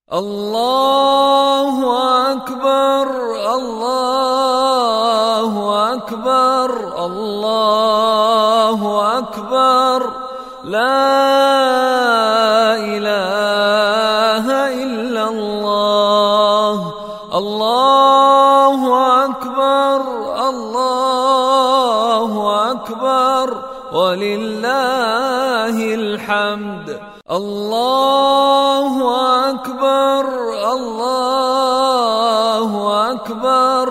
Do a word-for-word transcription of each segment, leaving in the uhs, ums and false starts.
الله أكبر الله أكبر الله أكبر لا إله إلا الله. الله أكبر الله أكبر ولله الحمد. الله أكبر الله أكبر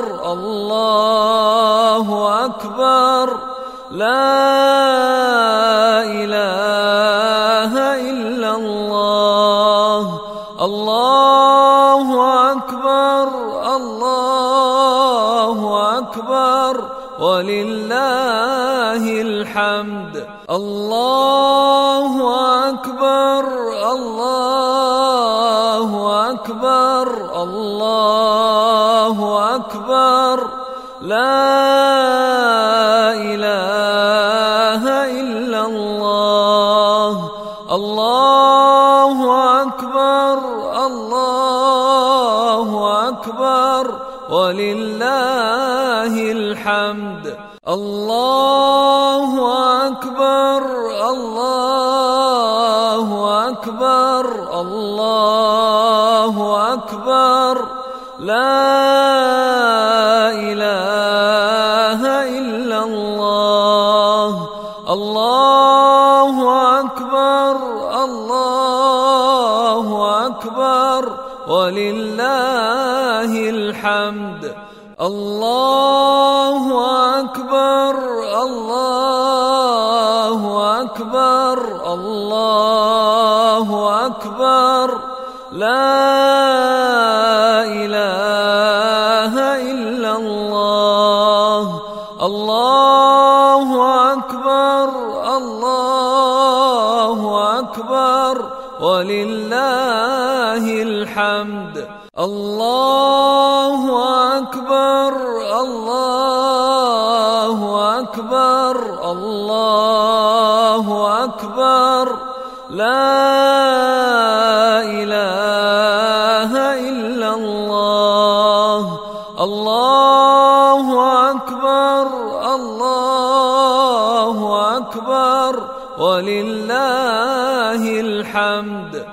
الله أكبر لا إله إلا الله. الله أكبر الله أكبر ولله الحمد. الله أكبر الله أكبر الله أكبر لا إله إلا الله. الله أكبر الله أكبر ولله الحمد. الله أكبر الله أكبر الله أكبر لا إله إلا الله. الله أكبر الله أكبر ولله الحمد. الله أكبر الله أكبر الله أكبر لا إله إلا الله. الله أكبر الله أكبر ولله الحمد. الله أكبر الله أكبر الله أكبر لا إله إلا الله. الله أكبر الله أكبر ولله الحمد.